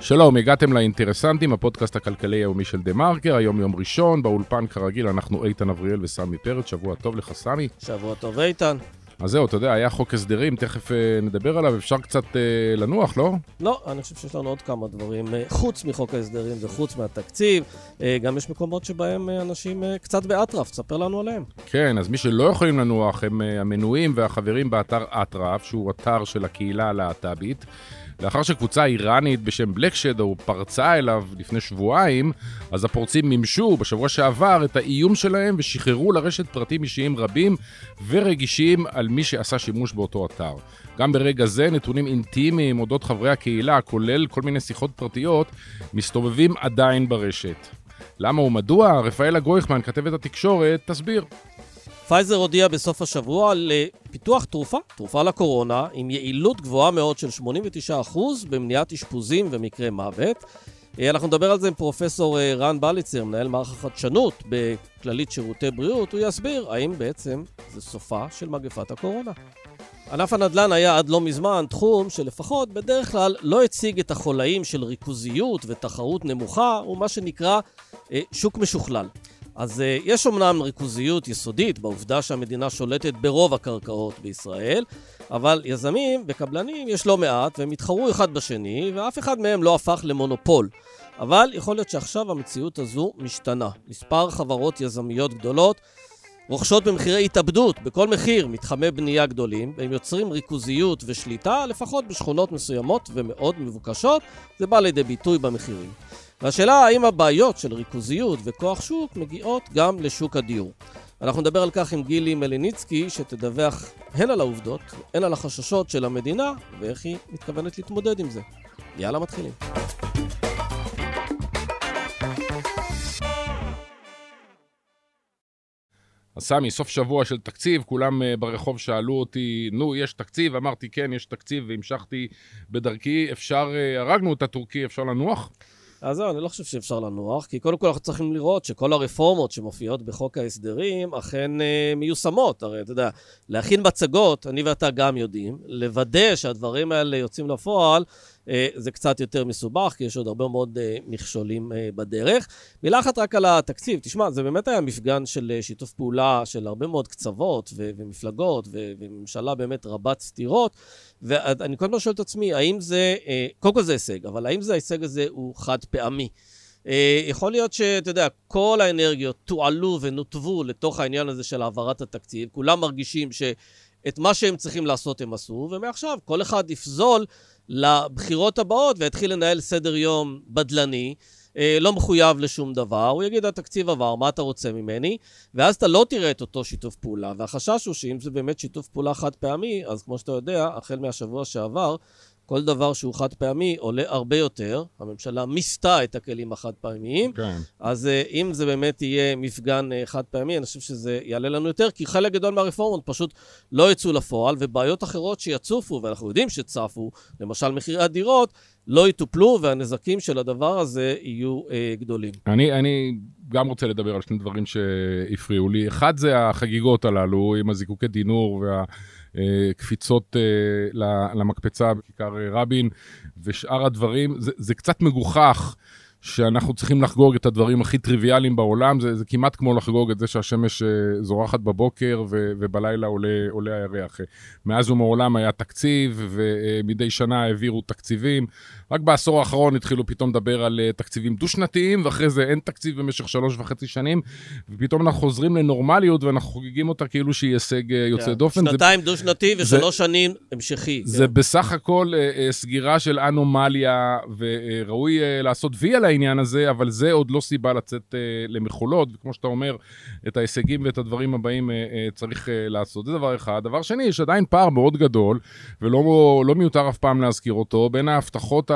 שלום, הגעתם לאינטרסנטים, הפודקאסט הכלכלי היומי של דה מרקר, היום יום ראשון, באולפן כרגיל אנחנו איתן אבריאל וסמי פרץ, שבוע טוב לך סמי. שבוע טוב איתן. אז זהו, אתה יודע, היה חוק הסדרים, תכף נדבר עליו, אפשר קצת לנוח, לא? לא, אני חושב שיש לנו עוד כמה דברים, חוץ מחוק ההסדרים וחוץ מהתקציב, גם יש מקומות שבהם אנשים קצת באטרף, תספר לנו עליהם. כן, אז מי שלא יכולים לנוח הם המנויים והחברים באתר אטרף, שהוא אתר של הקהילה הלהט"בית, לאחר שקבוצה איראנית בשם בלק שדו פרצה אליו לפני שבועיים, אז הפורצים מימשו בשבוע שעבר את האיום שלהם ושחררו לרשת פרטים אישיים רבים ורגישים על מי שעשה שימוש באותו אתר. גם ברגע זה נתונים אינטימיים אודות חברי הקהילה, כולל כל מיני שיחות פרטיות, מסתובבים עדיין ברשת. למה ומדוע? רפאלה גויכמן, כתבת התקשורת, תסביר. פייזר הודיע בסוף השבוע על פיתוח תרופה לקורונה, עם יעילות גבוהה מאוד של 89% במניעת אשפוזים ומקרי מוות. אנחנו נדבר על זה עם פרופסור רן בליצר, מנהל מערך החדשנות בכללית שירותי בריאות. הוא יסביר האם בעצם זה סופה של מגפת הקורונה. ענף הנדל"ן היה עד לא מזמן תחום שלפחות בדרך כלל לא הציג את החולאים של ריכוזיות ותחרות נמוכה, ומה שנקרא שוק משוכלל. אז יש אומנם ריכוזיות יסודית בעובדה שהמדינה שולטת ברוב הקרקעות בישראל, אבל יזמים וקבלנים יש לא מעט והם התחרו אחד בשני, ואף אחד מהם לא הפך למונופול. אבל יכול להיות שעכשיו המציאות הזו משתנה. מספר חברות יזמיות גדולות רוכשות במחירי התאבדות, בכל מחיר מתחמי בנייה גדולים, והם יוצרים ריכוזיות ושליטה, לפחות בשכונות מסוימות ומאוד מבוקשות, זה בא לידי ביטוי במחירים. והשאלה האם הבעיות של ריכוזיות וכוח שוק מגיעות גם לשוק הדיור. אנחנו נדבר על כך עם גילי מליניצקי, שתדווח הן על העובדות, הן על החששות של המדינה, ואיך היא מתכוונת להתמודד עם זה. יאללה, מתחילים. אז סמי, סוף שבוע של תקציב, כולם ברחוב שאלו אותי, נו, יש תקציב? אמרתי, כן, יש תקציב, והמשכתי בדרכי. הרגנו את הטורקי, אפשר לנוח? אז זהו, אני לא חושב שאפשר לנוח, כי קודם כל אנחנו צריכים לראות שכל הרפורמות שמופיעות בחוק ההסדרים אכן מיושמות. הרי אתה יודע, להכין מצגות, אני ואתה גם יודעים, לוודא שהדברים האלה יוצאים לפועל, זה קצת יותר מסובך, כי יש עוד הרבה מאוד מכשולים בדרך. מילה אחת רק על התקציב, תשמע, זה באמת היה מפגן של שיתוף פעולה של הרבה מאוד קצוות ומפלגות וממשלה באמת רבת סתירות, ואני כל הזמן שואל את עצמי, האם זה, קודם כל זה הישג, אבל האם זה ההישג הזה הוא חד פעמי? יכול להיות שאתה יודע, כל האנרגיות תועלו ונותבו לתוך העניין הזה של העברת התקציב, כולם מרגישים שאת מה שהם צריכים לעשות הם עשו, ומעכשיו כל אחד יפזול לבחירות הבאות והתחיל לנהל סדר יום בדלני, לא מחויב לשום דבר, הוא יגיד, התקציב עבר, מה אתה רוצה ממני? ואז אתה לא תראה את אותו שיתוף פעולה, והחשש הוא שאם זה באמת שיתוף פעולה חד פעמי, אז כמו שאתה יודע, החל מהשבוע שעבר, כל דבר שהוא חד פעמי עולה הרבה יותר, הממשלה מיסתה את הכלים החד פעמיים, כן. אז אם זה באמת יהיה מפגן חד פעמי, אני חושב שזה יעלה לנו יותר, כי חלק גדול מהרפורמות פשוט לא יצאו לפועל, ובעיות אחרות שיצופו, ואנחנו יודעים שצפו, למשל מחירי הדירות, לא יטופלו, והנזקים של הדבר הזה יהיו גדולים. אני גם רוצה לדבר על שני דברים שהפריעו לי. אחד זה החגיגות הללו, עם הזיקוקי דינור והקפיצות למקפצה בכיכר רבין, ושאר הדברים, זה קצת מגוחך שאנחנו צריכים לחגוג את הדברים הכי טריוויאליים בעולם, זה כמעט כמו לחגוג את זה שהשמש זורחת בבוקר ובלילה עולה הירח. מאז ומעולם היה תקציב, ומדי שנה העבירו תקציבים. רק בעשור האחרון התחילו פתאום לדבר על תקציבים דו-שנתיים, ואחרי זה אין תקציב במשך 3.5 שנים, ופתאום אנחנו חוזרים לנורמליות, ואנחנו חוגגים אותה כאילו שהיא הישג יוצא דופן. שנתיים דו-שנתי ו3 שנים המשכי. זה בסך הכל סגירה של אנומליה, וראוי לעשות וי על העניין הזה, אבל זה עוד לא סיבה לצאת למחולות, וכמו שאתה אומר, את ההישגים ואת הדברים הבאים צריך לעשות. זה דבר אחד. דבר שני, יש עדיין פער מאוד גדול, ולא מיותר אף פעם להזכיר אותו, בין ההבטחות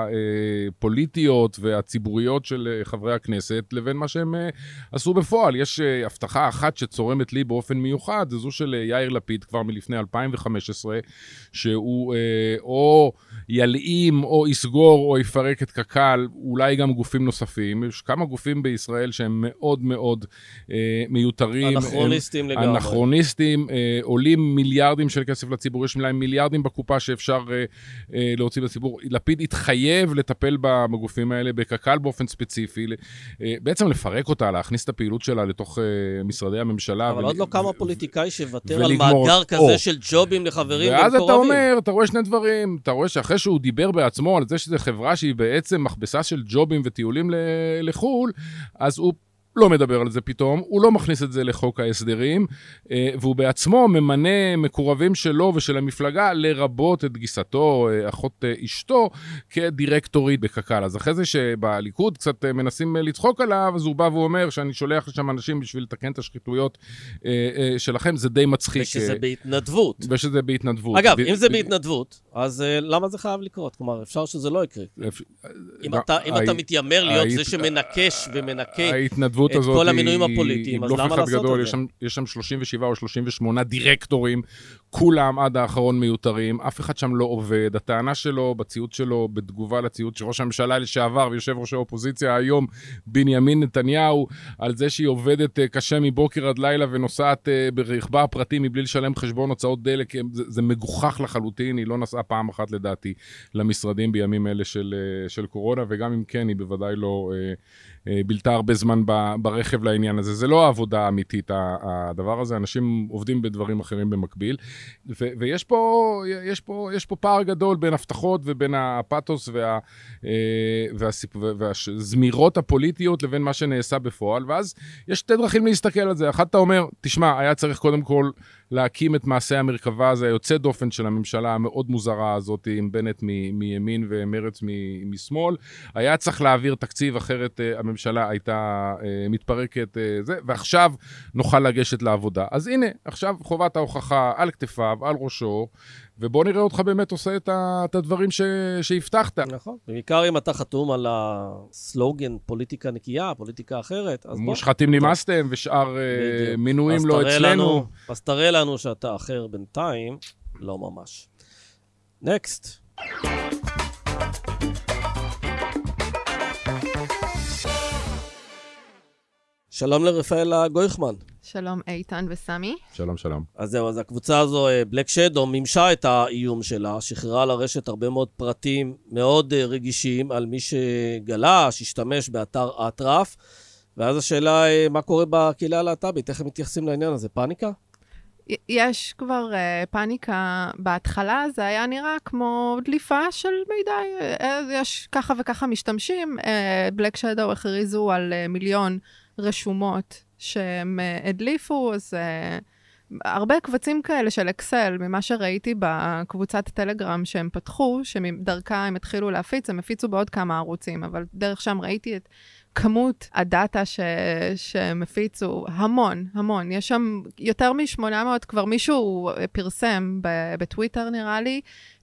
הפוליטיות והציבוריות של חברי הכנסת, לבין מה שהם עשו בפועל. יש הבטחה אחת שצורמת לי באופן מיוחד, זו של יאיר לפיד כבר מלפני 2015, שהוא או ילאים או יסגור או יפרק את קק"ל, אולי גם גם גופים נוספים, יש כמה גופים בישראל שהם מאוד מאוד מיותרים. אנכרוניסטים לגמרי. אנכרוניסטים, עולים מיליארדים של כסף לציבור, יש להם מיליארדים בקופה שאפשר להוציא לציבור. לפיד התחייב לטפל בגופים האלה, בקק"ל באופן ספציפי, בעצם לפרק אותה, להכניס את הפעילות שלה לתוך משרדי הממשלה. אבל עוד לא כמה פוליטיקאי שוותר על מאגר כזה של ג'ובים לחברים ואז אתה אומר, אתה רואה שני דברים, אתה רואה שאחרי שהוא דיבר בעצמו על זה שזו חברה שהיא בעצם מכבסה של ג'ובים וטיולים לחול, אז הוא לא מדבר על זה פתאום, הוא לא מכניס את זה לחוק ההסדרים, והוא בעצמו ממנה מקורבים שלו ושל המפלגה לרבות את גיסתו, אחות אשתו, כדירקטורית בקק"ל. אז אחרי זה שבליכוד קצת מנסים לצחוק עליו, אז הוא בא ואומר שאני שולח לשם אנשים בשביל לתקן את השחיתויות שלכם, זה די מצחיק. ושזה בהתנדבות. ושזה בהתנדבות. אגב, אם זה בהתנדבות, אז למה זה חייב לקרות? כלומר, אפשר שזה לא יקרה. אם אתה מתיימר להיות זה שמנקש ומנקה את כל המינויים הפוליטיים, אז למה לעשות את זה? יש שם 37 או 38 דירקטורים, כולם עד האחרון מיותרים, אף אחד שם לא עובד. הטענה שלו, בציוט שלו, בתגובה לציוט שראש הממשלה לשעבר ויושב ראש האופוזיציה היום, בנימין נתניהו, על זה שהיא עובדת קשה מבוקר עד לילה ונוסעת ברכבה הפרטי מבלי לשלם חשבון הוצאות דלק, זה מגוחך לחלוטין, היא לא נסעה פעם אחת לדעתי למשרדים בימים אלה של קורונה, וגם אם כן, היא בוודאי לא בילתה הרבה זמן ברכב לעניין הזה. זה לא העבודה האמיתית, הדבר הזה. אנשים עובדים בדברים אחרים במקביל. ויש פה פער גדול בין הבטחות ובין הפאתוס והזמירות הפוליטיות לבין מה שנעשה בפועל. ואז יש שתי דרכים להסתכל על זה. אחת אתה אומר, תשמע, היה צריך קודם כל להקים את מעשה המרכבה הזה, היוצא דופן של הממשלה המאוד מוזרה הזאת, עם בנט מימין ומרץ משמאל. היה צריך להעביר תקציב, אחרת הממשלה הייתה מתפרקת, ועכשיו נוכל לגשת לעבודה. אז הנה, עכשיו חובת ההוכחה על כתפיו, על ראשו, ובוא נראה אותך באמת עושה את הדברים שהבטחת. נכון. בעיקר אם אתה חתום על הסלוגן פוליטיקה נקייה, פוליטיקה אחרת, אז בוא. מושחתים נמאסתם ושאר מינויים לא אצלנו. אז תראה לנו שאתה אחר בינתיים, לא ממש. נקסט. שלום לרפאל גויכמן. שלום איתן וסמי. שלום, שלום. אז זהו, אז הקבוצה הזו, בלק שדו, מימשה את האיום שלה, שחררה לרשת הרבה מאוד פרטים מאוד רגישים על מי שגלש, השתמש באתר אטרף, ואז השאלה, מה קורה בקהילה הלהט"בית? איך הם מתייחסים לעניין הזה? פאניקה? יש כבר פאניקה. בהתחלה זה היה נראה כמו דליפה של מידע. יש ככה וככה משתמשים. בלק שדו הכריזו על 1,000,000 רשומות שהם הדליפו, אז הרבה קבצים כאלה של אקסל, ממה שראיתי בקבוצת הטלגרם שהם פתחו, שמדרכה הם התחילו להפיץ, הם הפיצו בעוד כמה ערוצים, אבל דרך שם ראיתי את כמות הדאטה שהם הפיצו, המון. יש שם יותר מ-800, כבר מישהו פרסם בטוויטר נראה לי,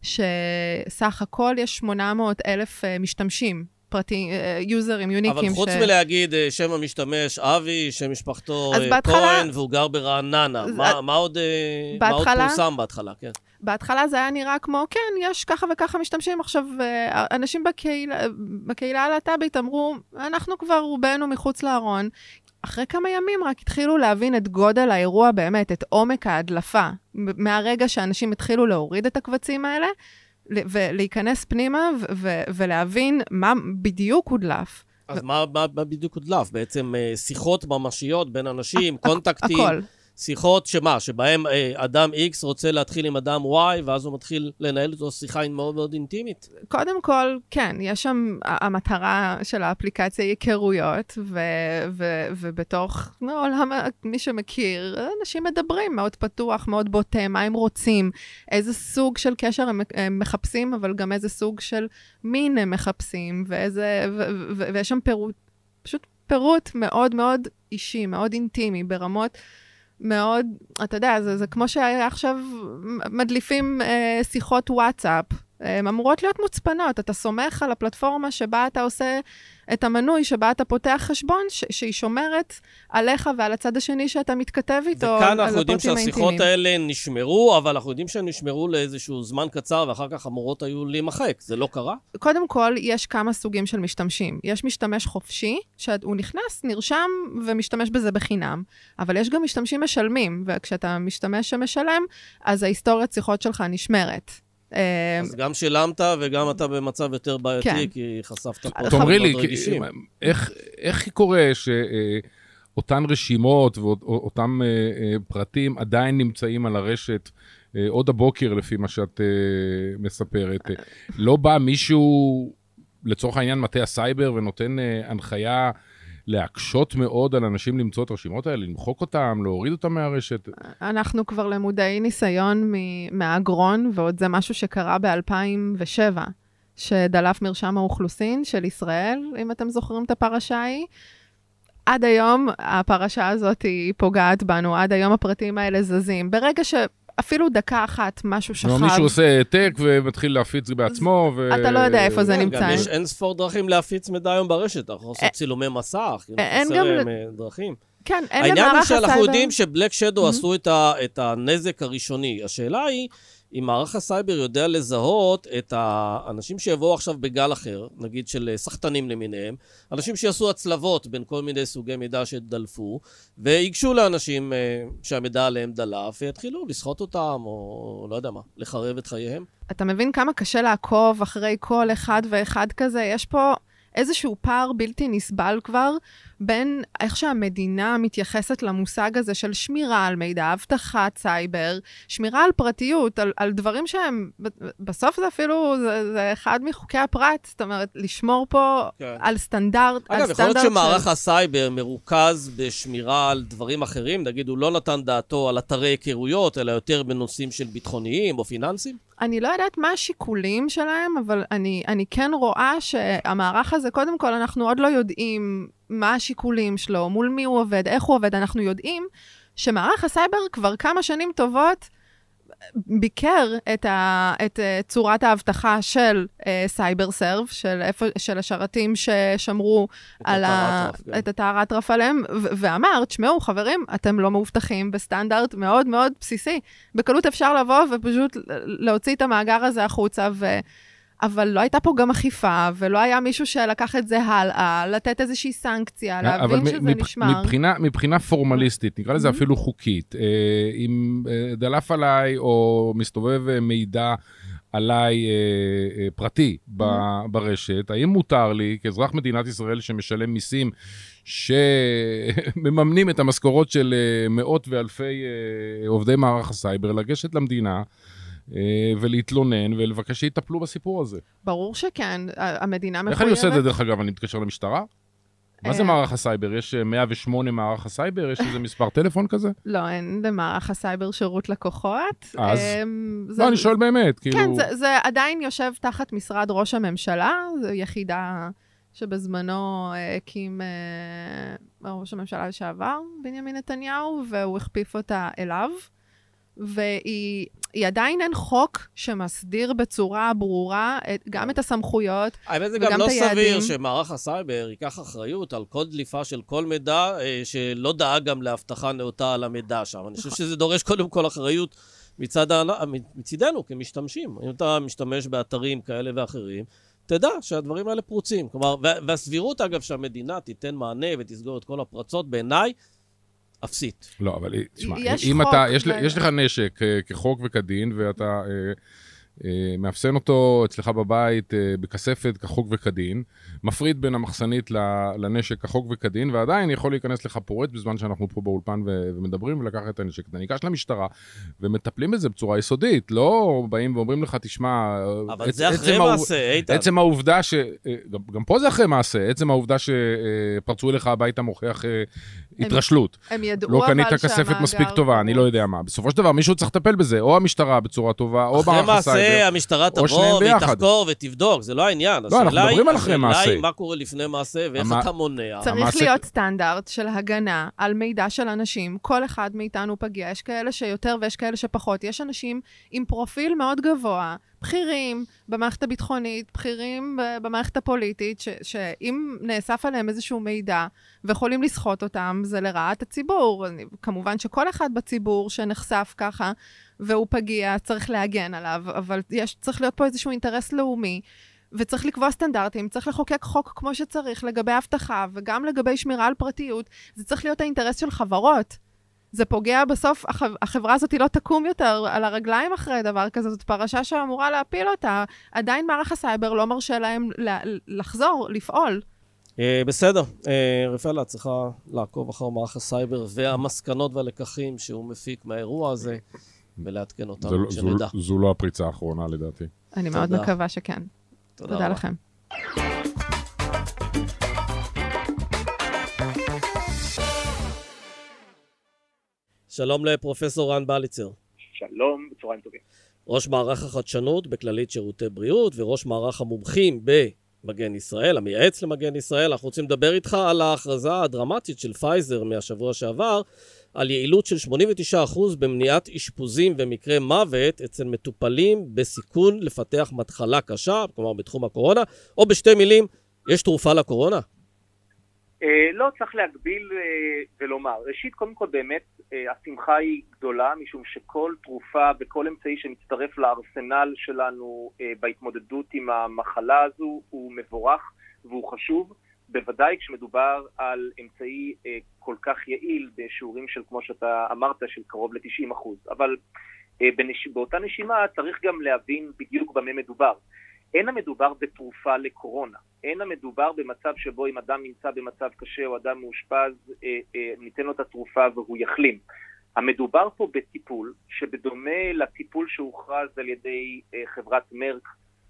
שסך הכל יש 800,000 משתמשים. פרטי, יוזרים, יוניקים. אבל חוץ מלהגיד שם המשתמש, אבי, שם משפחתו כהן, והוא גר ברעננה. מה עוד פורסם בהתחלה? כן. בהתחלה זה היה נראה כמו, כן, יש ככה וככה משתמשים. עכשיו, אנשים בקהילה הלהט"בית אמרו, אנחנו כבר רובנו מחוץ לארון. אחרי כמה ימים רק התחילו להבין את גודל האירוע באמת, את עומק ההדלפה. מהרגע שאנשים התחילו להוריד את הקבצים האלה, ולהיכנס פנימה ולהבין מה בדיוק הודלף. אז מה בדיוק הודלף? בעצם שיחות ממשיות בין אנשים, קונטקטים, הכל. שיחות שבהם אדם X רוצה להתחיל עם אדם Y, ואז הוא מתחיל לנהל אותו שיחה מאוד מאוד אינטימית. קודם כל, כן, יש שם, המטרה של האפליקציה היא היכרויות, ובתוך עולם, מי שמכיר, אנשים מדברים מאוד פתוח, מאוד בוטה, מה הם רוצים, איזה סוג של קשר הם מחפשים, אבל גם איזה סוג של מין הם מחפשים, ויש שם פירוט, פשוט פירוט מאוד מאוד אישי, מאוד אינטימי, ברמות מאוד, אתה יודע, זה כמו שהיה עכשיו מדליפים שיחות וואטסאפ, הן אמורות להיות מוצפנות. אתה סומך על הפלטפורמה שבה אתה עושה את המנוי, שבה אתה פותח חשבון, שהיא שומרת עליך ועל הצד השני שאתה מתכתב איתו. וכאן אנחנו יודעים שהשיחות האלה נשמרו, אבל אנחנו יודעים שהן נשמרו לאיזשהו זמן קצר, ואחר כך אמורות היו להימחק. זה לא קרה? קודם כל, יש כמה סוגים של משתמשים. יש משתמש חופשי, שהוא נכנס, נרשם ומשתמש בזה בחינם. אבל יש גם משתמשים משלמים, וכשאתה משתמש שמשלם, אז ההיסטוריית שיחות שלך נשמרת. אז גם שילמת וגם אתה במצב יותר בעייתי, כי חשפת פה תאמרי לי, איך קורה שאותן רשימות ואותם פרטים עדיין נמצאים על הרשת עוד הבוקר לפי מה שאת מספרת? לא בא מישהו לצורך העניין מטה הסייבר ונותן הנחיה להקשות מאוד על אנשים למצוא את הרשימות האלה, למחוק אותם, להוריד אותם מהרשת? אנחנו כבר למודעי ניסיון מהאגרון, ועוד זה משהו שקרה ב-2007, שדלף מרשם האוכלוסין של ישראל, אם אתם זוכרים את הפרשה ההיא. עד היום הפרשה הזאת היא פוגעת בנו, עד היום הפרטים האלה זזים. ברגע אפילו דקה אחת משהו שכב. מישהו עושה העתק ומתחיל להפיץ בעצמו. אתה לא יודע איפה זה נמצא. גם יש אין ספור דרכים להפיץ מידע היום ברשת. אנחנו עושים צילומי מסך, חסר דרכים. כן, אין העניין למערך הוא הסייבר. שאנחנו יודעים שבלק שדו עשו את הנזק הראשוני. השאלה היא, אם מערך הסייבר יודע לזהות את האנשים שיבואו עכשיו בגל אחר, נגיד של שחתנים למיניהם, אנשים שיעשו הצלבות בין כל מיני סוגי מידע שדלפו, ויגשו לאנשים שהמידע עליהם דלף, ויתחילו לסחוט אותם, או לא יודע מה, לחרב את חייהם. אתה מבין כמה קשה לעקוב אחרי כל אחד ואחד כזה? יש פה איזשהו פער בלתי נסבל כבר, בין איך שהמדינה מתייחסת למושג הזה של שמירה על מידע, הבטחת סייבר, שמירה על פרטיות, על דברים שהם, בסוף זה אפילו, זה אחד מחוקי הפרט, זאת אומרת, לשמור פה על סטנדרט. אגב, יכול להיות שמערך הסייבר מרוכז בשמירה על דברים אחרים, נגיד הוא לא נתן דעתו על אתרי היכרויות, אלא יותר בנושאים של ביטחוניים או פיננסים? אני לא יודעת מה השיקולים שלהם, אבל אני כן רואה שהמערך הזה, קודם כל אנחנו עוד לא יודעים מה השיקולים שלו, מול מי הוא עובד, איך הוא עובד. אנחנו יודעים שמערך הסייבר כבר כמה שנים טובות ביקר את צורת ההבטחה של סייבר סרב, של השרתים ששמרו את הטהרת רף עליהם, ואמר, תשמעו חברים, אתם לא מאובטחים בסטנדרט מאוד מאוד בסיסי. בקלות אפשר לבוא ופשוט להוציא את המאגר הזה החוצה אבל לא הייתה פה גם אחיפה, ולא היה מישהו שלקח את זה הלאה, לתת איזושהי סנקציה, להבין שזה נשמר. מבחינה פורמליסטית, נקרא לזה אפילו חוקית, אם דלף עליי או מסתובב מידע עליי פרטי ברשת, האם מותר לי, כאזרח מדינת ישראל שמשלם מיסים, שמממנים את המשכורות של מאות ואלפי עובדי מערך הסייבר, לגשת למדינה, ולהתלונן ולבקש שיטפלו בסיפור הזה? ברור שכן, המדינה מחויבת. איך אני עושה את זה דרך אגב? אני מתקשר למשטרה? מה זה מערך הסייבר? יש 108 מערך הסייבר? יש איזה מספר טלפון כזה? לא, אין למערך הסייבר שירות לקוחות. אז? לא, אני שואל באמת. כן, זה עדיין יושב תחת משרד ראש הממשלה, זו יחידה שבזמנו הקים ראש הממשלה לשעבר, בנימין נתניהו, והוא הכפיף אותה אליו. והיא עדיין אין חוק שמסדיר בצורה ברורה גם את הסמכויות וגם את היעדים. האמת זה גם לא סביר שמערך הסייבר ייקח אחריות על כל דליפה של כל מידע שלא דאג גם להבטחה נאותה על המידע שם. אני חושב שזה דורש קודם כל אחריות מצידנו כמשתמשים. אם אתה משתמש באתרים כאלה ואחרים, תדע שהדברים האלה פרוצים. כלומר, והסבירות אגב שהמדינה תיתן מענה ותסגור את כל הפרצות בעיניי, אפסית. לא, אבל תשמע, אם אתה, יש לך נשק כחוק וכדין, ואתה מאפסן אותו אצלך בבית בכספת כחוק וכדין, מפריד בין המחסנית לנשק כחוק וכדין, ועדיין יכול להיכנס לך פורט בזמן שאנחנו פה באולפן ומדברים ולקח את הנשק. אתה ניגש למשטרה ומטפלים בזה בצורה יסודית, לא באים ואומרים לך, תשמע, אבל זה אחרי מעשה, איתן. עצם העובדה גם פה זה אחרי מעשה, עצם העובדה שפרצו אליך הביתה מוכיח התרשלות. הם ידעו לא קנית כספת מספיק טובה, אני לא יודע מה. בסופו של דבר מישהו צריך לטפל בזה, או המשטרה בצורה טובה, או מערך הסייבר. המשטרה תבוא ותחקור ותבדוק, זה לא העניין. לא, אנחנו מדברים על אחרי מעשה. השאלה היא מה קורה לפני מעשה ואיך אתה מונע. צריך להיות סטנדרט של הגנה על מידע של אנשים. כל אחד מאיתנו פגיע. יש כאלה שיותר ויש כאלה שפחות. יש אנשים עם פרופיל מאוד גבוה בכירים במערכת הביטחונית, בכירים במערכת הפוליטית, שאם נאסף עליהם איזשהו מידע ויכולים לסחוט אותם, זה לרעת הציבור. כמובן שכל אחד בציבור שנחשף ככה, והוא פגיע, צריך להגן עליו, אבל צריך להיות פה איזשהו אינטרס לאומי, וצריך לקבוע סטנדרטים, צריך לחוקק חוק כמו שצריך לגבי הבטחה, וגם לגבי שמירה על פרטיות. זה צריך להיות האינטרס של חברות. זה פוגע בסוף, החברה הזאת לא תקום יותר על הרגליים אחרי דבר כזה, זאת פרשה שאמורה להפיל אותה. עדיין מערך הסייבר לא מרשה להם לחזור, לפעול. בסדר, רפאלה צריכה לעקוב אחר מערך הסייבר והמסקנות והלקחים שהוא מפיק מהאירוע הזה, ולעדכן אותנו כשנדע. זו לא הפריצה האחרונה לדעתי. אני מאוד מקווה שכן. תודה לכם. שלום לפרופסור רן בליצר. שלום, בצהריים טובים. ראש מערך החדשנות בכללית שירותי בריאות, וראש מערך המומחים במגן ישראל, המייעץ למגן ישראל. אנחנו רוצים לדבר איתך על ההכרזה הדרמטית של פייזר מהשבוע שעבר, על יעילות של 89% במניעת אשפוזים ומקרי מוות אצל מטופלים בסיכון לפתח מחלה קשה, כלומר בתחום הקורונה, או בשתי מילים, יש תרופה לקורונה? לא, צריך להגביל ולומר. ראשית, קודם כל באמת, השמחה היא גדולה, משום שכל תרופה וכל אמצעי שמצטרף לארסנל שלנו בהתמודדות עם המחלה הזו הוא מבורך והוא חשוב, בוודאי כשמדובר על אמצעי כל כך יעיל בשיעורים של, כמו שאתה אמרת, של קרוב ל-90%. אבל באותה נשימה צריך גם להבין בדיוק במה מדובר. אין המדובר בתרופה לקורונה. אין המדובר במצב שבו אם אדם נמצא במצב קשה או אדם מאושפז, ניתן לו את התרופה והוא יחלים. המדובר פה בטיפול שבדומה לטיפול שהוכרז על ידי חברת מרק,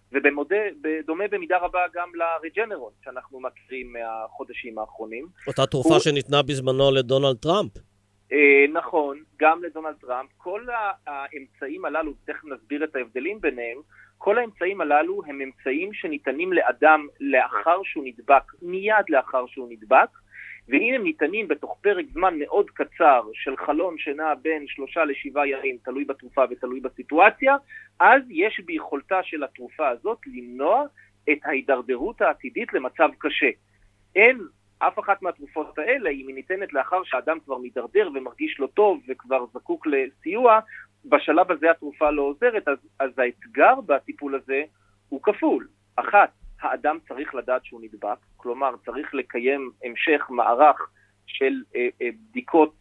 ובדומה במידה רבה גם לרג'נרון שאנחנו מכירים מהחודשים האחרונים. אותה תרופה שניתנה בזמנו לדונלד טראמפ. נכון, גם לדונלד טראמפ. כל האמצעים הללו, תכף נסביר את ההבדלים ביניהם, כל האמצעים הללו הם אמצעים שניתנים לאדם לאחר שהוא נדבק, מיד לאחר שהוא נדבק, ואם הם ניתנים בתוך פרק זמן מאוד קצר של חלון שנע בין 3 ל7 ימים, תלוי בתרופה ותלוי בסיטואציה, אז יש ביכולתה של התרופה הזאת למנוע את ההידרדרות העתידית למצב קשה. אין אף אחת מהתרופות האלה, אם היא ניתנת לאחר שהאדם כבר מתדרדר ומרגיש לא טוב וכבר זקוק לסיוע, בשלב הזה התרופה לא עוזרת, אז האתגר בטיפול הזה הוא כפול. אחת, האדם צריך לדעת שהוא נדבק, כלומר צריך לקיים המשך מערך של בדיקות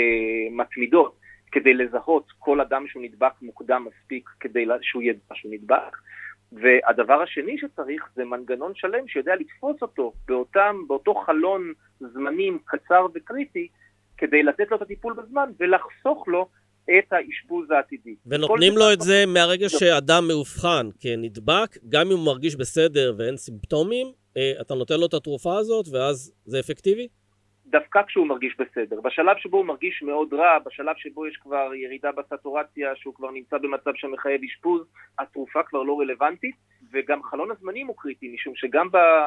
מתמידות כדי לזהות כל אדם שהוא נדבק מוקדם מספיק כדי שהוא ידע שהוא נדבק. והדבר השני שצריך זה מנגנון שלם שיודע לתפוס אותו באותו חלון זמנים קצר וקריטי כדי לתת לו את הטיפול בזמן ולחסוך לו את האשפוז העתידי. ונותנים לו את זה מהרגע שאדם מאובחן כנדבק, גם אם הוא מרגיש בסדר ואין סימפטומים, אתה נותן לו את התרופה הזאת ואז זה אפקטיבי? דווקא כשהוא מרגיש בסדר. בשלב שבו הוא מרגיש מאוד רע, בשלב שבו יש כבר ירידה בסטורציה, שהוא כבר נמצא במצב שמחייב אשפוז, התרופה כבר לא רלוונטית, וגם חלון הזמנים הוא קריטי, משום שגם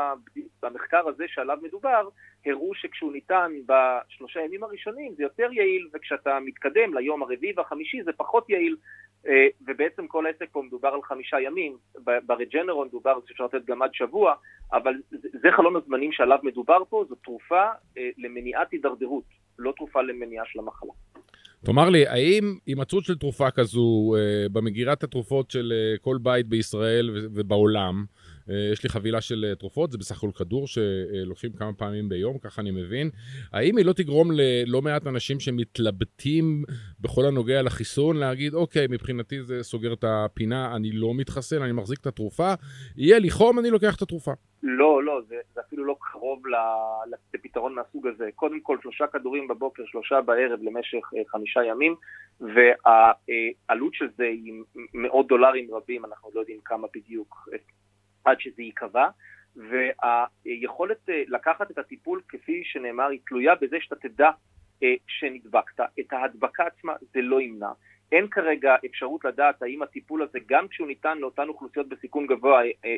במחקר הזה שעליו מדובר, הראו שכשהוא ניתן ב3 ימים הראשונים זה יותר יעיל, וכשאתה מתקדם ליום הרביעי והחמישי זה פחות יעיל, ובעצם כל העסק פה מדובר על 5 ימים, ברג'נרון מדובר שאפשר לתת גם עד שבוע, אבל זה חלון הזמנים שעליו מדובר פה, זו תרופה למניעת הידרדרות, לא תרופה למניעה של המחלה. תאמר לי, האם הימצאות של תרופה כזו במגירת התרופות של כל בית בישראל ובעולם, יש לי חבילה של תרופות, זה בסך הכל כדור שלוקחים כמה פעמים ביום, ככה אני מבין, האם היא לא תגרום ללא מעט אנשים שמתלבטים בכל הנוגע לחיסון, להגיד, אוקיי, מבחינתי זה סוגר את הפינה, אני לא מתחסן, אני מחזיק את התרופה, יהיה לי חום, אני לוקח את התרופה. לא, זה אפילו לא קרוב לפתרון מהסוג הזה. קודם כל 3 כדורים בבוקר, 3 בערב למשך 5 ימים, והעלות של זה היא $100 רבים, אנחנו לא יודעים כמה בדיוק עד שזה ייקבע, והיכולת לקחת את הטיפול כפי שנאמר היא תלויה בזה שאתה תדע שנדבקת. את ההדבקה עצמה זה לא ימנע. אין כרגע אפשרות לדעת האם הטיפול הזה, גם כשהוא ניתן לאותן אוכלוסיות בסיכון גבוה,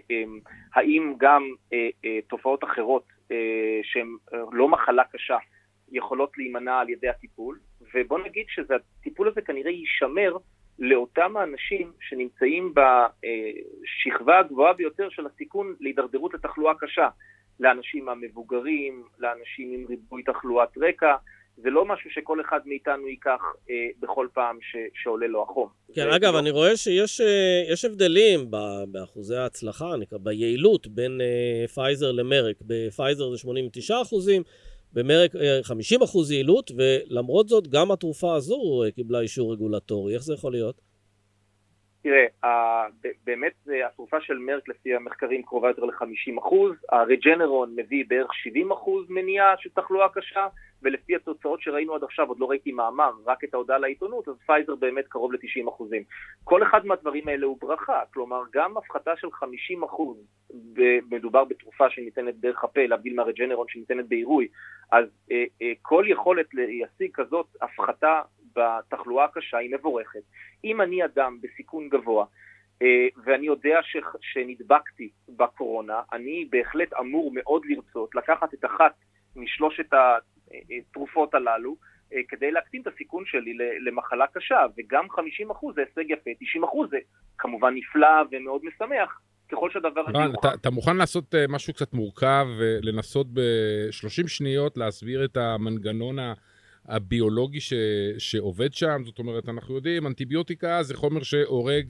האם גם תופעות אחרות שהן לא מחלה קשה יכולות להימנע על ידי הטיפול, ובוא נגיד שהטיפול הזה כנראה יישמר לאותם האנשים שנמצאים בשכבה הגבוהה ביותר של הסיכון להידרדרות לתחלואה קשה, לאנשים המבוגרים, לאנשים עם ריבוי תחלואת רקע, זה לא משהו שכל אחד מאיתנו ייקח בכל פעם שעולה לו החום. כן, אגב, אני רואה שיש הבדלים באחוזי ההצלחה, ביעילות בין פייזר למרק. בפייזר זה 89%, במרק 50% יעילות, ולמרות זאת גם התרופה הזו קיבלה אישור רגולטורי. איך זה יכול להיות? תראה, באמת התרופה של מרק לפי המחקרים קרובה יותר ל-50%, הרג'נרון מביא בערך 70% מניעה של תחלואה קשה, ולפי התוצאות שראינו עד עכשיו, עוד לא ראיתי מאמר, רק את ההודעה לעיתונות, אז פייזר באמת קרוב ל-90%. כל אחד מהדברים האלה הוא ברכה, כלומר גם הפחתה של 50%, מדובר בתרופה שניתנת דרך הפה, להבדיל מהרג'נרון שניתנת בעירוי, אז כל יכולת להשיג כזאת הפחתה בתחלואה הקשה היא מבורכת. אם אני אדם בסיכון גבוה, ואני יודע שנדבקתי בקורונה, אני בהחלט אמור מאוד לרצות לקחת את אחת משלושת התרופות הללו, כדי להקטין את הסיכון שלי למחלה קשה, וגם 50% זה הישג יפה, 90% זה כמובן נפלא ומאוד משמח, ככל שהדבר הזה יוכל. אתה מוכן לעשות משהו קצת מורכב, ולנסות ב-30 שניות להסביר את המנגנון הביולוגי שעובד שם? זאת אומרת, אנחנו יודעים, אנטיביוטיקה זה חומר שהורג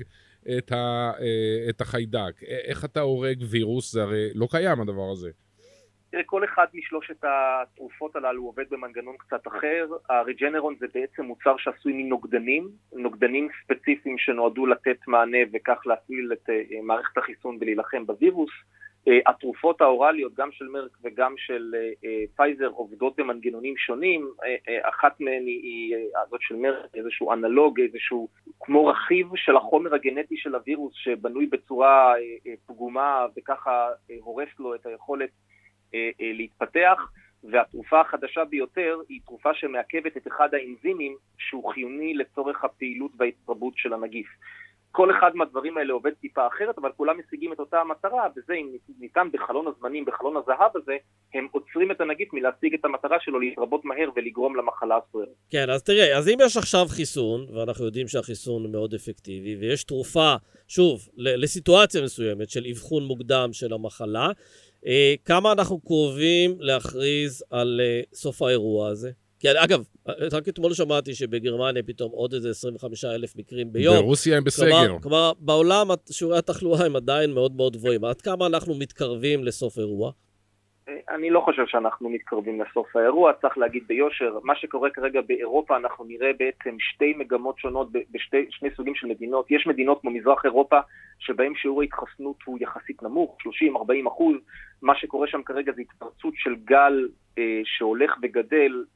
את החיידק. איך אתה הורג וירוס? זה הרי לא קיים הדבר הזה. כל אחד משלושת התרופות הללו עובד במנגנון קצת אחר. הרג'נרון זה בעצם מוצר שעשוי נוגדנים ספציפיים שנועדו לתת מענה וכך להפעיל את מערכת החיסון ולהילחם בווירוס. התרופות האורליות, גם של מרק וגם של פייזר, עובדות במנגנונים שונים. אחת מהן היא הזאת של מרק, איזשהו אנלוג, איזשהו כמו רכיב של החומר הגנטי של הווירוס שבנוי בצורה פגומה וככה הורס לו את היכולת להתפתח, והתרופה החדשה ביותר היא תרופה שמעכבת את אחד האנזימים שהוא חיוני לצורך הפעילות וההתרבות של הנגיף. כל אחד מהדברים האלה עובד טיפה אחרת, אבל כולם משיגים את אותה המטרה, וזה אם ניתן בחלון הזמנים, בחלון הזהב הזה, הם עוצרים את הנגיף מלהשיג את המטרה שלו להתרבות מהר ולגרום למחלה הסוערת. כן, אז תראה, אז אם יש עכשיו חיסון, ואנחנו יודעים שהחיסון מאוד אפקטיבי, ויש תרופה, שוב, לסיטואציה מסוימת של אבחון מוקדם של המחלה, כמה אנחנו קרובים להכריז על סוף האירוע הזה? כי אגב, רק אתמול שמעתי שבגרמניה פתאום עוד איזה 25,000 מקרים ביום. ברוסיה הם בסגר. כלומר, בעולם שיעורי התחלואה הם עדיין מאוד מאוד גבוהים. עד כמה אנחנו מתקרבים לסוף האירוע? אני לא חושב שאנחנו מתקרבים לסוף האירוע, צריך להגיד ביושר, מה שקורה כרגע באירופה, אנחנו נראה בעצם שתי מגמות שונות בשני סוגים של מדינות. יש מדינות כמו מזרח אירופה, שבהם שיעור ההתחסנות הוא יחסית נמוך, 30-40%. מה שקורה שם כרגע זה התפרצות של גל שהולך וגדל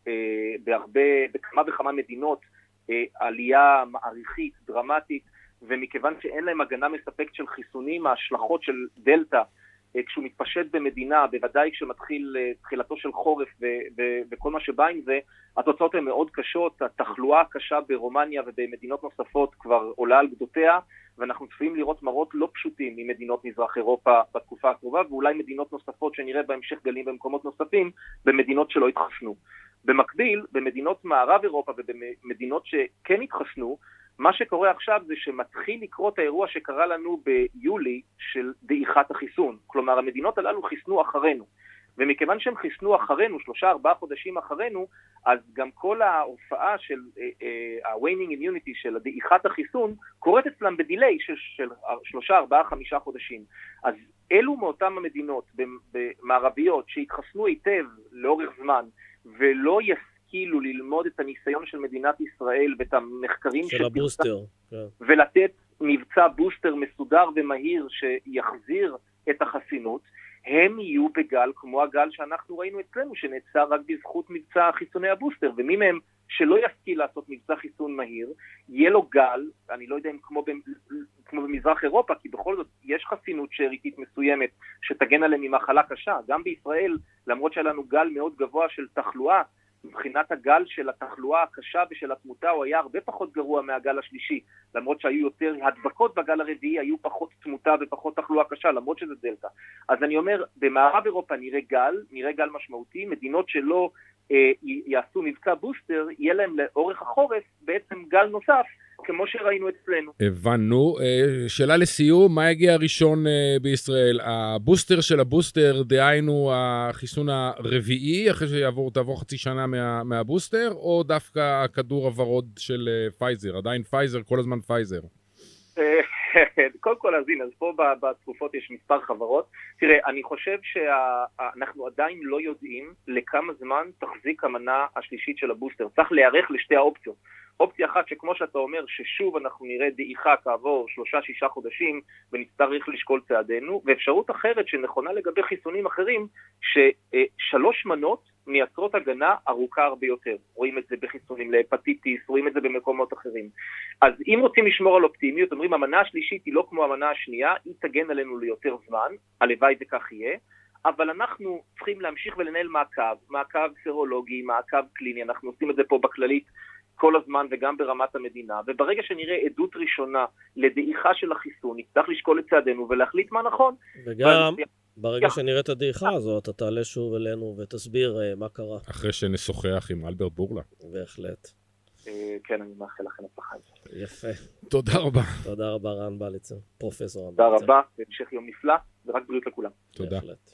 בכמה וכמה מדינות, עלייה מעריכית, דרמטית, ומכיוון שאין להם הגנה מספקת של חיסונים, ההשלכות של דלטה, כשהוא מתפשט במדינה, בוודאי כשמתחיל תחילתו של חורף וכל מה שבא עם זה, התוצאות הן מאוד קשות. התחלואה הקשה ברומניה ובמדינות נוספות כבר עולה על גדותיה, ואנחנו צפויים לראות מראות לא פשוטים ממדינות מזרח אירופה בתקופה הקרובה, ואולי מדינות נוספות שנראה בהמשך גלים במקומות נוספים, במדינות שלא התחסנו. במקביל, במדינות מערב אירופה ובמדינות שכן התחסנו, מה שקורה עכשיו זה שמתחיל לקרות האירוע שקרה לנו ביולי של דעיכת החיסון. כלומר, המדינות הללו חיסנו אחרינו. ומכיוון שהם חיסנו אחרינו, 3-4 חודשים אחרינו, אז גם כל ההופעה של ה-waning immunity של דעיכת החיסון, קורית אצלם בדילי של 3-4-5 חודשים. אז אלו מאותם המדינות במערביות שהתחסנו היטב לאורך זמן, ולא כאילו ללמוד את הניסיון של מדינת ישראל ואת המחקרים של הבוסטר, ולתת מבצע בוסטר מסודר ומהיר שיחזיר את החסינות, הם יהיו בגל כמו הגל שאנחנו ראינו אצלנו, שנעצר רק בזכות מבצע חיסוני הבוסטר, ומי מהם שלא ישכיל לעשות מבצע חיסון מהיר, יהיה לו גל, אני לא יודע אם כמו במזרח אירופה, כי בכל זאת יש חסינות שאריתית מסוימת שתגן עליהם ממחלה קשה. גם בישראל, למרות שהיה לנו גל מאוד גבוה של תחלואה, מבחינת הגל של התחלואה הקשה ושל התמותה הוא היה הרבה פחות גרוע מהגל השלישי, למרות שהיו יותר הדבקות בגל הרביעי, היו פחות תמותה ופחות תחלואה קשה, למרות שזה דלטה. אז אני אומר, במערב אירופה נראה גל משמעותי, מדינות שלא יעשו מבצע בוסטר, יהיה להם לאורך החורף בעצם גל נוסף, כמו שראינו אצלנו. הבנו. שאלה לסיום, מה יגיע הראשון בישראל? הבוסטר של הבוסטר, דהיינו החיסון הרביעי, אחרי שתעבור חצי שנה מהבוסטר, או דווקא הכדור הוורוד של פייזר? עדיין פייזר, כל הזמן פייזר. קודם כל, אז הנה, אז פה בתקופות יש מספר חברות. תראה, אני חושב שאנחנו עדיין לא יודעים לכמה זמן תחזיק המנה השלישית של הבוסטר. צריך להיערך לשתי האופציות. אופציה אחת שכמו שאתה אומר, ששוב אנחנו נראה דעיכה כעבור 3-6 חודשים ונצטרך לשקול צעדינו, ואפשרות אחרת שנכונה לגבי חיסונים אחרים, ששלוש מנות מייצרות הגנה ארוכה הרבה יותר. רואים את זה בחיסונים להפטיטיס, רואים את זה במקומות אחרים. אז אם רוצים לשמור על אופטימיות, אומרים המנה השלישית היא לא כמו המנה השנייה, היא תגן עלינו ליותר זמן, הלוואי זה כך יהיה, אבל אנחנו צריכים להמשיך ולנהל מעקב סרולוגי, מעקב קליני, אנחנו עושים את זה פה בכללית, כל הזמן וגם ברמת המדינה, וברגע שנראה עדות ראשונה לדעיכה של החיסון, נצטרך לשקול את צעדינו ולהחליט מה נכון. וגם ברגע שנראה את הדעיכה הזאת, אתה תעלה שוב אלינו ותסביר מה קרה. אחרי שנשוחח עם אלברט בורלה. בהחלט. כן, אני מאחל לכם הצלחה. יפה. תודה רבה. תודה רבה רן בליצר, פרופסור רן בליצר. בליצר. תודה רבה, והמשך יום נפלא, ורק בריאות לכולם. תודה. בהחלט.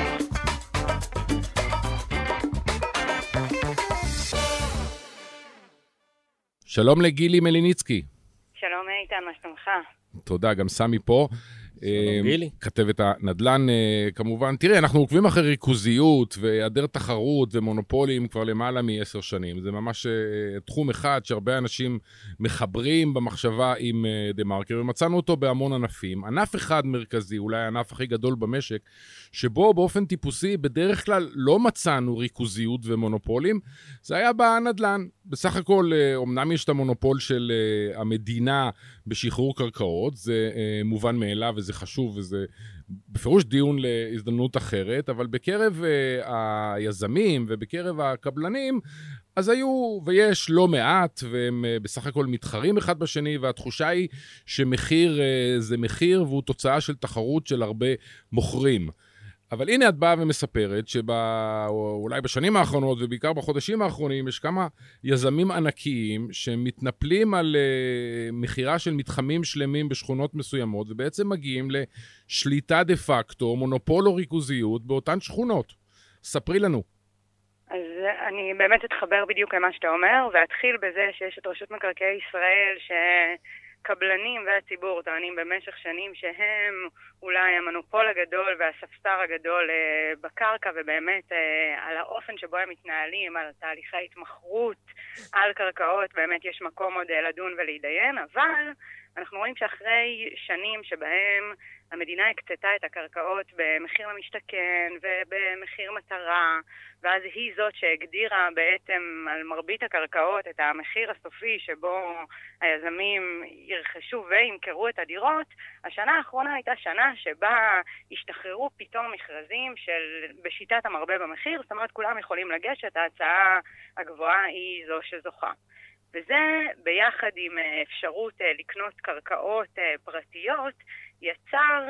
שלום לגילי מליניצקי. שלום איתן, מה שלומך? תודה, גם סמי פה. שלום גילי. כתבת הנדל"ן כמובן. תראה, אנחנו עוקבים אחרי ריכוזיות והיעדר תחרות ומונופולים כבר למעלה מ10 שנים. זה ממש תחום אחד שהרבה אנשים מחברים במחשבה עם דה-מרקר, ומצאנו אותו בהמון ענפים. ענף אחד מרכזי, אולי הענף הכי גדול במשק, שבו באופן טיפוסי בדרך כלל לא מצאנו ריכוזיות ומונופולים, זה היה בנדל"ן. בסך הכל, אמנם יש את המונופול של המדינה בשחרור קרקעות, זה מובן מאליו וזה חשוב וזה בפירוש דיון להזדמנות אחרת, אבל בקרב היזמים ובקרב הקבלנים, אז היו ויש לא מעט, והם בסך הכל מתחרים אחד בשני, והתחושה היא שמחיר זה מחיר, והוא תוצאה של תחרות של הרבה מוכרים. אבל הנה את באה ומספרת שאולי בשנים האחרונות ובעיקר בחודשים האחרונים יש כמה יזמים ענקיים שמתנפלים על מחירה של מתחמים שלמים בשכונות מסוימות ובעצם מגיעים לשליטה דה פקטו, מונופול או ריכוזיות באותן שכונות. ספרי לנו. אז אני באמת אתחבר בדיוק למה שאתה אומר, ואתחיל בזה שיש את רשות מקרקעי ישראל קבלנים והציבור טוענים במשך שנים שהם אולי המונופול הגדול והספסר הגדול בקרקע, ובאמת על האופן שבו הם מתנהלים, על תהליכי התמחרות, על קרקעות, באמת יש מקום עוד לדון ולהתדיין, אבל אנחנו רואים שאחרי שנים שבהם המדינה הקצתה את הקרקעות במחיר למשתכן ובמחיר מטרה, ואז היא זאת שהגדירה בעצם על מרבית הקרקעות את המחיר הסופי שבו היזמים ירכשו וימכרו את הדירות. השנה האחרונה הייתה שנה שבה השתחררו פתאום מכרזים בשיטת המרבה במחיר, זאת אומרת כולם יכולים לגשת, ההצעה הגבוהה היא זו שזוכה. וזה ביחד עם אפשרות לקנות קרקעות פרטיות יצר,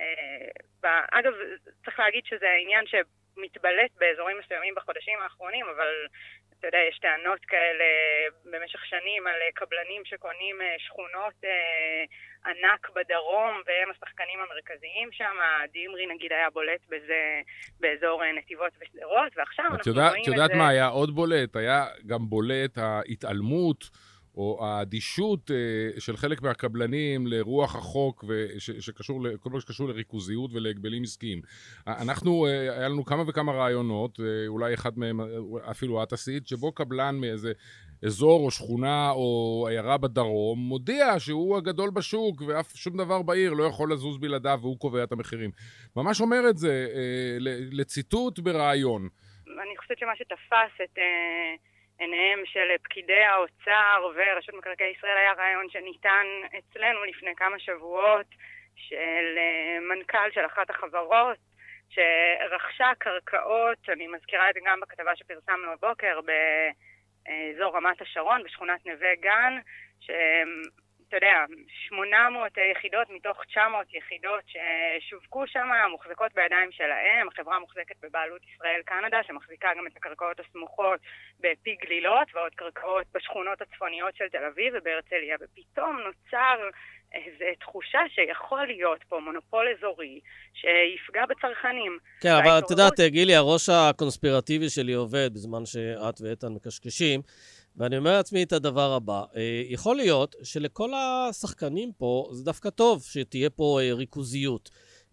אגב צריך להגיד שזה העניין שמתבלט באזורים מסוימים בחודשים האחרונים, אבל אתה יודע, יש טענות כאלה במשך שנים על קבלנים שקונים שכונות ענק בדרום, והם השחקנים המרכזיים שם. דימרי נגיד היה בולט בזה באזור נתיבות ושדרות, ועכשיו אנחנו רואים את זה. את יודעת מה היה עוד בולט? היה גם בולט ההתעלמות או האדישות של חלק מהקבלנים לרוח החוק, כל מה שקשור לריכוזיות ולהגבלים עסקיים. אנחנו, היה לנו כמה וכמה רעיונות, אולי אחד מהם, אפילו את עשית, שבו קבלן מאיזה אזור או שכונה או עיירה בדרום, מודיע שהוא הגדול בשוק, ואף שום דבר בעיר לא יכול לזוז בלעדיו, והוא קובע את המחירים. ממש אומר את זה לציטוט ברעיון. אני חושבת שמה שתפס את עיניהם של פקידי האוצר ורשות מקרקעי ישראל היה רעיון שניתן אצלנו לפני כמה שבועות של מנכ"ל של אחת החברות שרכשה קרקעות, אני מזכירה את זה גם בכתבה שפרסמנו הבוקר באזור רמת השרון בשכונת נווה גן, אתה יודע, 800 יחידות מתוך 900 יחידות ששווקו שם, מוחזקות בידיים שלהם. החברה מוחזקת בבעלות ישראל קנדה, שמחזיקה גם את הקרקעות הסמוכות בפי גלילות, ועוד קרקעות בשכונות הצפוניות של תל אביב ובהרצליה. ופתאום נוצר איזו תחושה שיכול להיות פה מונופול אזורי שיפגע בצרכנים. כן, אבל את יודעת, גילי, הראש הקונספירטיבי שלי עובד בזמן שאת ואיתן מקשקשים, ואני אומר לעצמי את הדבר הבא, יכול להיות שלכל השחקנים פה זה דווקא טוב שתהיה פה ריכוזיות.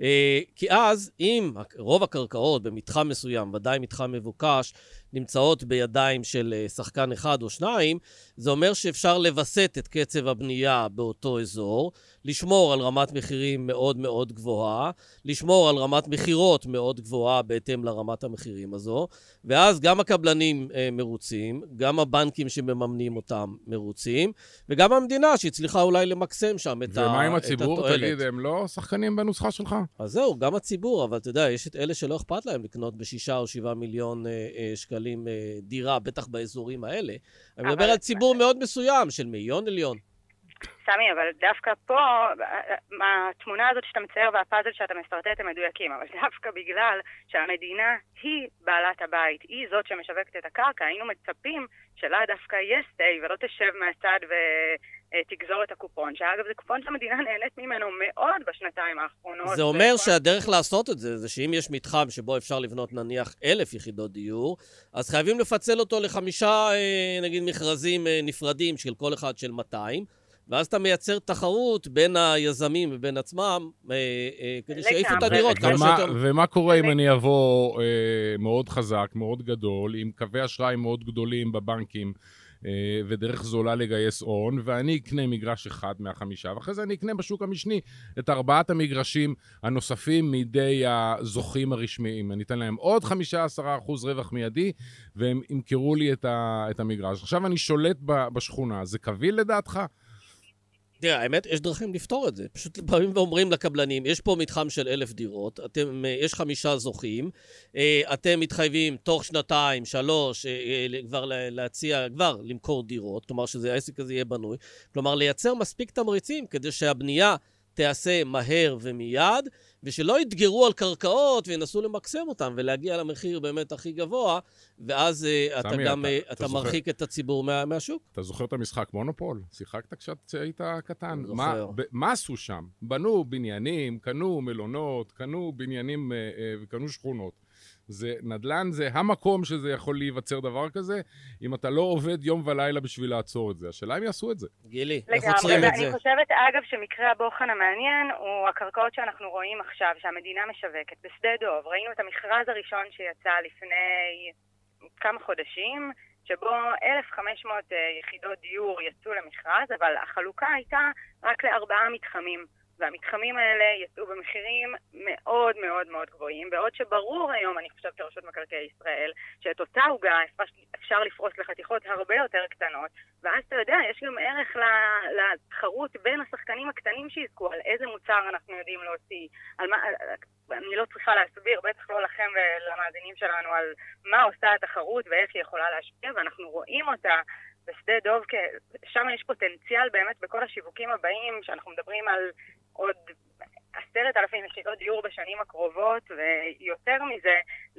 כי אז אם רוב הקרקעות במתחם מסוים, ודאי מתחם מבוקש, נמצאות בידיים של שחקן אחד או שניים, זה אומר שאפשר לבסט את קצב הבנייה באותו אזור, לשמור על רמת מחירים מאוד מאוד גבוהה, לשמור על רמת מחירות מאוד גבוהה בהתאם לרמת המחירים הזו, ואז גם הקבלנים מרוצים, גם הבנקים שמממנים אותם מרוצים, וגם המדינה שהצליחה אולי למקסם שם את התועלת. ומה עם הציבור? תגיד, הם לא שחקנים בנוסחה שלך? אז זהו, גם הציבור, אבל אתה יודע, יש את אלה שלא אכפת להם לקנות ב6 או 7 מיליון שקלים דירה, בטח באזורים האלה. אני מדבר על ציבור מאוד מסוים, של מיליון עליון. סמי, אבל דווקא פה, התמונה הזאת שאתה מצייר והפאזל שאתה מסרטט הם מדויקים, אבל דווקא בגלל שהמדינה היא בעלת הבית, היא זאת שמשווקת את הקרקע, היינו מצפים שלה דווקא יהיה סטי ולא תשב מהצד ותגזור את הקופון, שאגב זה קופון שהמדינה נהנית ממנו מאוד בשנתיים האחרונות. זה אומר שהדרך לעשות את זה, זה שאם יש מתחם שבו אפשר לבנות נניח 1,000 יחידות דיור, אז חייבים לפצל אותו ל5 נגיד מכרזים נפרדים של כל אחד של 200, ואז אתה מייצר תחרות בין היזמים ובין עצמם, כדי שיעיפו את הדירות. ומה קורה אם אני אבוא מאוד חזק, מאוד גדול, עם קווי אשראי מאוד גדולים בבנקים, ודרך זולה לגייס הון, ואני אקנה מגרש אחד מה5, ואחרי זה אני אקנה בשוק המשני את 4 המגרשים הנוספים מידי הזוכים הרשמיים. אני אתן להם עוד 15% רווח מיידי, והם ימכרו לי את המגרש. עכשיו אני שולט בשכונה, זה קביל לדעתך? תראה, האמת, יש דרכים לפתור את זה. פשוט פעמים ואומרים לקבלנים, יש פה מתחם של 1,000 דירות, יש 5 זוכים, אתם מתחייבים תוך 2, 3, כבר להציע, כבר למכור דירות, כלומר שהעסק הזה יהיה בנוי, כלומר לייצר מספיק תמריצים כדי שהבנייה תעשה מהר ומיד, ושלא יתגרו על קרקעות וינסו למקסם אותם ולהגיע למחיר באמת הכי גבוה, ואז אתה גם אתה מרחיק את הציבור מהשוק. אתה זוכר את המשחק מונופול? שיחקת כשהיית קטן. מה עשו שם? בנו בניינים, קנו מלונות, קנו בניינים וקנו שכונות. זה נדל"ן, זה המקום שזה יכול להיווצר דבר כזה, אם אתה לא עובד יום ולילה בשביל לעצור את זה. השאלה אם יעשו את זה. גילי, איך עוצרים את זה? אני חושבת, אגב, שמקרה הבוחן המעניין הוא הקרקעות שאנחנו רואים עכשיו, שהמדינה משווקת. בשדה דוב, ראינו את המכרז הראשון שיצא לפני כמה חודשים, שבו 1,500 יחידות דיור יצאו למכרז, אבל החלוקה הייתה רק ל4 מתחמים. והמתחמים האלה יצאו במחירים מאוד מאוד מאוד גבוהים, בעוד שברור היום, אני חושבת כרשות מקרקעי ישראל, שאת אותה עוגה אפשר לפרוס לחתיכות הרבה יותר קטנות, ואז אתה יודע, יש גם ערך לתחרות בין השחקנים הקטנים שיזכו, על איזה מוצר אנחנו יודעים להוציא, על מה, אני לא צריכה להסביר, בטח לא לכם ולמאזינים שלנו, על מה עושה התחרות ואיך היא יכולה להשפיע, ואנחנו רואים אותה בשדה דוב, שם יש פוטנציאל באמת בכל השיווקים הבאים, שאנחנו מדברים על עוד 10,000 יחידות דיור בשנים הקרובות, ויותר מזה,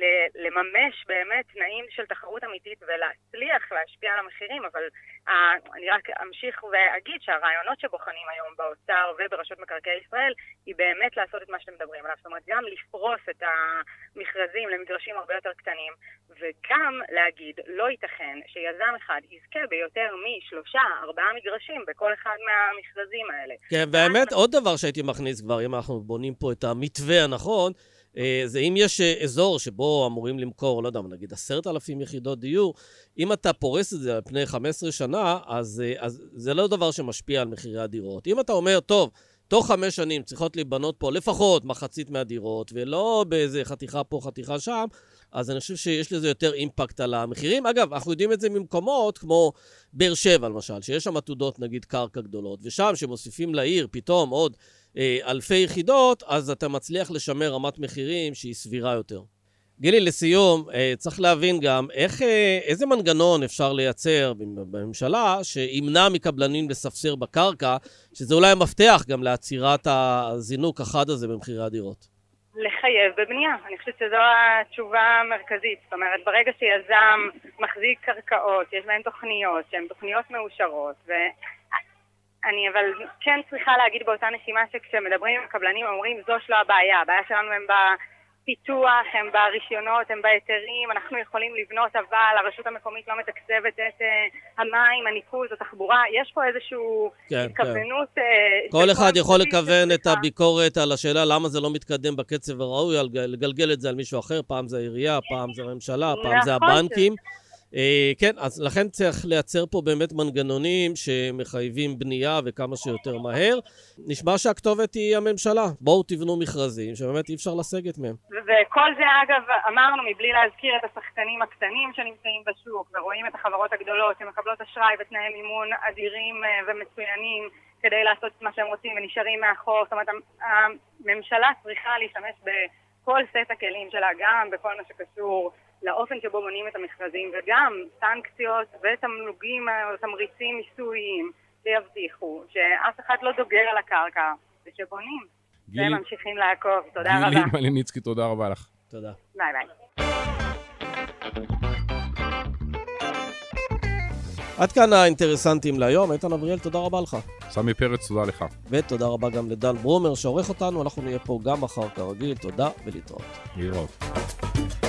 לממש באמת תנאים של תחרות אמיתית ולהצליח להשפיע על המחירים, אבל אני רק אמשיך ואגיד שהרעיונות שבוחנים היום באוצר וברשות מקרקעי ישראל, היא באמת לעשות את מה שאתם מדברים עליו, זאת אומרת, גם לפרוס את המכרזים למגרשים הרבה יותר קטנים, וגם להגיד, לא ייתכן שיזם אחד יזכה ביותר מ3-4 מגרשים בכל אחד מהמכרזים האלה. כן, והאמת, עוד דבר שהייתי מכניס כבר, אם אנחנו בונים פה את המתווה הנכון, זה אם יש אזור שבו אמורים למכור, לא יודע, נגיד 10,000 יחידות דיור, אם אתה פורס את זה על פני 15 שנה, אז זה לא דבר שמשפיע על מחירי הדירות. אם אתה אומר, טוב, תוך 5 שנים צריכות להיבנות פה לפחות מחצית מהדירות, ולא באיזה חתיכה פה, חתיכה שם, אז אני חושב שיש לזה יותר אימפקט על המחירים. אגב, אנחנו יודעים את זה ממקומות כמו באר שבע, למשל, שיש שם עתודות, נגיד, קרקע גדולות, ושם שמוסיפים לעיר פתאום עוד אלפי יחידות, אז אתה מצליח לשמר רמת מחירים שהיא סבירה יותר. גילי, לסיום, צריך להבין גם איזה מנגנון אפשר לייצר בממשלה שימנע מקבלנים לספסר בקרקע, שזה אולי המפתח גם לעצירת הזינוק החד הזה במחירי הדירות. לחייב בבנייה. אני חושבת שזו התשובה המרכזית. זאת אומרת, ברגע שיזם מחזיק קרקעות, יש בהן תוכניות, שהן תוכניות מאושרות, אני אבל כן צריכה להגיד באותה נשימה שכשמדברים עם הקבלנים אומרים זו שלא הבעיה. הבעיה שלנו הם בפיתוח, הם ברישיונות, הם בהיתרים, אנחנו יכולים לבנות אבל הרשות המקומית לא מתקצבת את המים, הניקוז, התחבורה. יש פה איזשהו התכוונות... כל אחד יכול לכוון את הביקורת על השאלה למה זה לא מתקדם בקצב הראוי, לגלגל את זה על מישהו אחר, פעם זה העירייה, פעם זה הממשלה, פעם זה הבנקים. כן, אז לכן צריך לייצר פה באמת מנגנונים שמחייבים בנייה וכמה שיותר מהר. נשמע שהכתובת היא הממשלה. בואו תבנו מכרזים שבאמת אי אפשר לסגת מהם. וכל זה אגב אמרנו מבלי להזכיר את השחקנים הקטנים שנמצאים בשוק ורואים את החברות הגדולות שמקבלות אשראי ותנאי מימון אדירים ומצוינים כדי לעשות את מה שהם רוצים ונשארים מאחור. זאת אומרת, הממשלה צריכה להשתמש בכל סט הכלים שלה, גם בכל מה שקשור לאופן שבו מונים את המכרזים, וגם סנקציות ותמלוגים או תמריצים מיסויים שיבטיחו שאף אחד לא דוגר על הקרקע ושבונים. וממשיכים לעקוב. תודה רבה. גילי מליניצקי, תודה רבה לך. תודה. ביי ביי. עד כאן האינטרסנטים להיום. איתן אבריאל, תודה רבה לך. סמי פרץ, תודה לך. ותודה רבה גם לדן ברומר שעורך אותנו. אנחנו נהיה פה גם מחר כרגיל. תודה ולהתראות. להתראות.